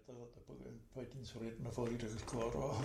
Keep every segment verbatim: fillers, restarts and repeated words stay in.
that the pudding's written before you took his coat off.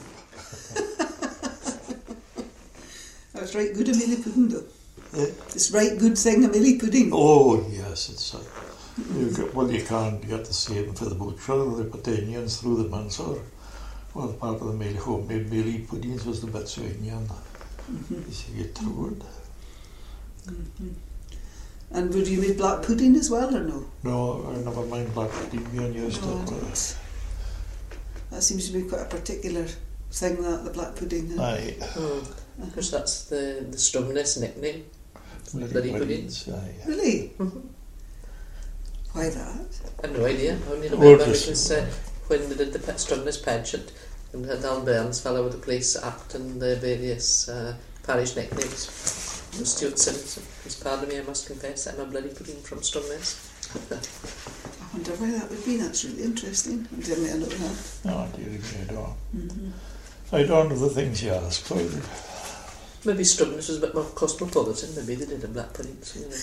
That's right good Amelie pudding though. Yeah. It's right good thing Amelie pudding. Oh yes, it's uh, you get, well you can't get the same for the butcher. They put the onions through the mincer. Well, part of the meal, homemade mealy puddings was the bits of onion. Mm-hmm. You see, get through it. Mm-hmm. And would you make black pudding as well, or no? No, I never mind black pudding being used no, to it. That seems to be quite a particular thing, that, the black pudding. Huh? Aye. Oh, because that's the, the Stromness nickname. Bloody puddings. Aye. Really? Mm-hmm. Why that? I have no idea. I only Or remember just- because uh, when they did the Stromness pageant, and had Al Burns fell out of the place acting the various uh, parish nicknames. The Stuart Sims, his pardon me, I must confess, I'm a bloody pudding from Stromness. I wonder why that would be. That's really interesting. I didn't know that. No, dear me, I don't. Mm-hmm. I don't know the things you ask for. Maybe Stromness was a bit more cosmopolitan. Maybe they did a black pudding. So, you know,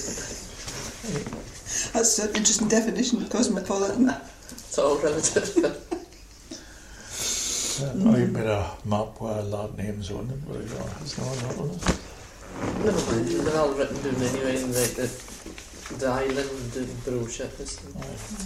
that's, That's an interesting definition of cosmopolitan. it's all relative. Yeah, mm. I made a map with a lot of names on it, but I don't it's not that on it. No, they're all written down anyway in the, the, the island, the brochure. Mm-hmm.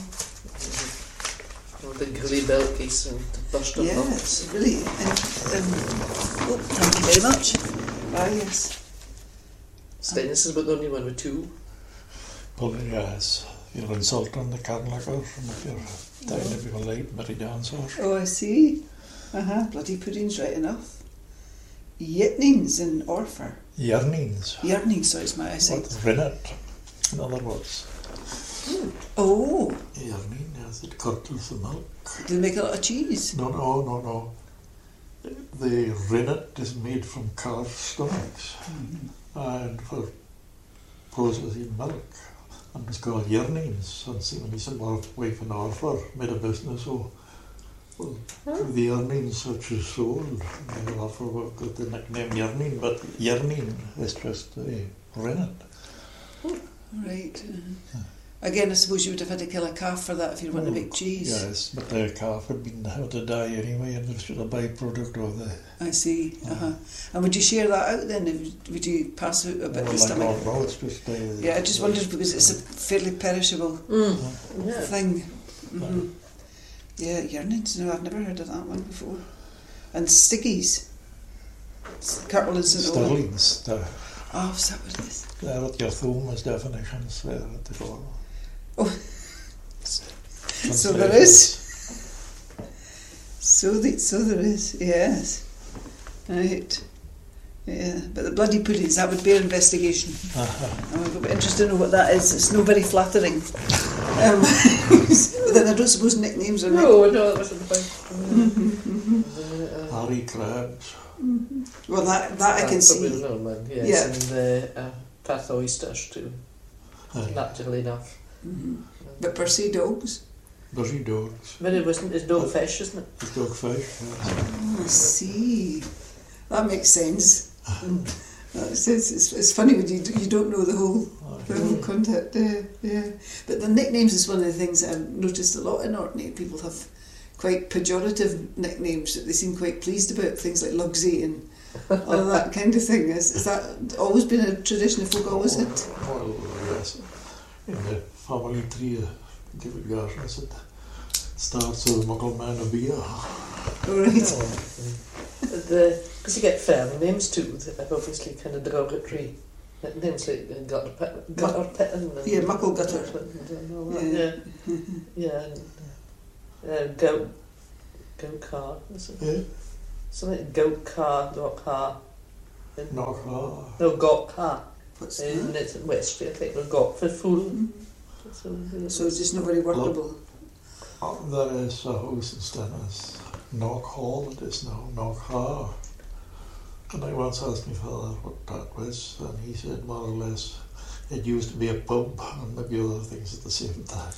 Oh, the Gilly Belkies and the Buster Yes, really. And, um, oh, thank you very much. Ah, yes. Stennis is about the only one with two. Well, yes, you're insulting the Carnacher from if you're down if you're late, Mary dancers. Oh, I see. Uh-huh, bloody pudding's right enough. Yitnings in Orfer. Yearnings. Yearnings, so it's my eyesight. What rennet, in other words. Oh. Yearning, yes, it curdles the milk. Do they make a lot of cheese? No, no, no, no. The rennet is made from calf stomachs mm-hmm. and for processing milk. And it's called yearnings. And see, when some more wife and Arthur made a business, so well, huh? The yearnings such as sold. And Arthur got the nickname yearning, but yearning is just a rennet. Right. Uh, again, I suppose you would have had to kill a calf for that if you wanted to make cheese. Yes, but the calf had been had to die anyway, and it's just a byproduct of the. I see. Uh huh. And would you share that out then? Would you pass out a bit well, of stomach? I don't know. It's just. Uh, yeah, I just wondered because it's a fairly perishable mm. yeah. thing. Mm-hmm. Yeah, yearnings. No, I've never heard of that one before. And stickies. Curtle and Saint Sterlings. Oh, is that what it is? There at your thumb is definitions there at the bottom. Oh, so there is. So, the, so there is, yes. Right. Yeah, but the bloody puddings, that would bear investigation. Uh-huh. I would be interested to know what that is. It's no very flattering. um, but then I don't suppose nicknames are. No, no, that wasn't the point. Mm-hmm, mm-hmm. Uh, Harry Crabs. Mm-hmm. Well, that that I can see. Known one, yes, yeah. And the uh, Path oysters too. Aye. Naturally enough. Mm-hmm. But per se dogs. Bushy dogs. But it wasn't. It's dogfish, isn't it? It's dogfish. Yes. Oh, I see. That makes sense. It's, it's, it's funny when you you don't know the whole the whole concept. Uh, yeah, but the nicknames is one of the things that I've noticed a lot in Orkney. People have quite pejorative nicknames that they seem quite pleased about. Things like Lugsy and all of that kind of thing. Is, is that always been a tradition of folk? Always had? Well, yes. In the family tree, David Garson said, starts with Muckle Man of beer. All right. The because you get firm names too that are obviously kind of derogatory. Names like uh, Gutter Pit, Gutter Pit and yeah, Muckle Gutter. Yeah, yeah, yeah. And, uh, goat, goat car. Yeah. Something like goat car, not car. Not car. No, got car. What's and that? it's in Westry, I think. We've got for full. Mm-hmm. So, yeah. So it's just not very workable. Oh, there is a house in Stennis. Knock Hall it is now, Knock Hall. And I once asked my father what that was, and he said more or less it used to be a pub and maybe other things at the same time.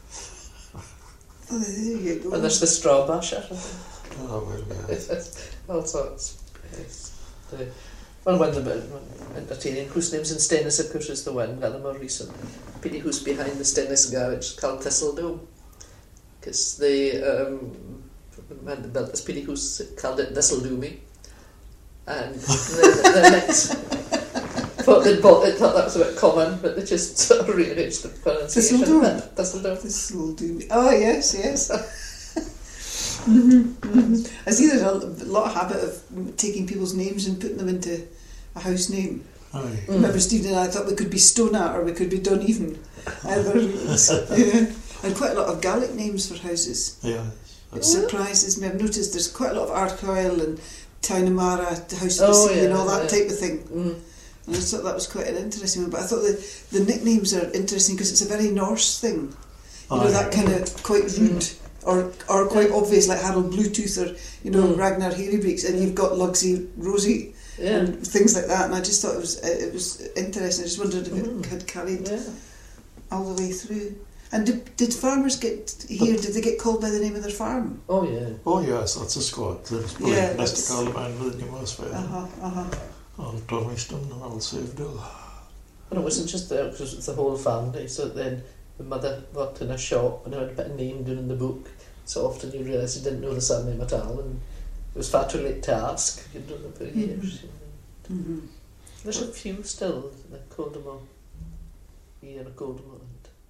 Oh, there you go. And there's the straw basher. Oh, well, yes. All sorts. Yes. The, well, one of the entertaining whose names in Stennis, of course, is the one, rather more recent. Pity who's behind the Stennis garage called Thistledome. because the um, man that built this P D House called it This'll Do Me, and the, the next thought they'd bought it, thought that was a bit common, but they just sort of rearranged the pronunciation. This'll do. This'll do. This will do me. Oh yes, yes. mm-hmm, mm-hmm. I see there's a lot of habit of taking people's names and putting them into a house name. Aye. Mm. Remember, Stephen and I thought we could be Stonat or we could be Doneven. Either yeah. And quite a lot of Gaelic names for houses. Yeah. It surprises me. I've noticed there's quite a lot of Arcoil and Tainamara, House of the Oh, Sea, yeah, and all that yeah. type of thing. Mm. And I thought that was quite an interesting one. But I thought the, the nicknames are interesting because it's a very Norse thing. You know, Aye. that kind of quite rude or or quite obvious, like Harold Bluetooth or, you know, Mm. Ragnar Hairybeaks, and you've got Lugsy Rosie Yeah. and things like that. And I just thought it was it was interesting. I just wondered if Mm. it had carried Yeah. all the way through. And did, did farmers get here? Did they get called by the name of their farm? Oh yeah. Oh yes, that's a Scot. There's probably Yeah, yeah, Mister that's- Carlaman with the Newmasfair. Uh huh. Uh huh. All Dormiston and all Savedale. And it wasn't just the, it was the whole family. So then the mother worked in a shop and had a bit of name down in the book. So often you realise you didn't know the surname at all, and it was far too late to ask. You'd done it for years. Mm-hmm. There's a few still, like Coldemo, here and Coldemo.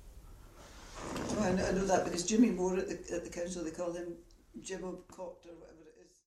Oh, I know, I know that because Jimmy Moore at the at the council, they call him Jim O'Cott or whatever.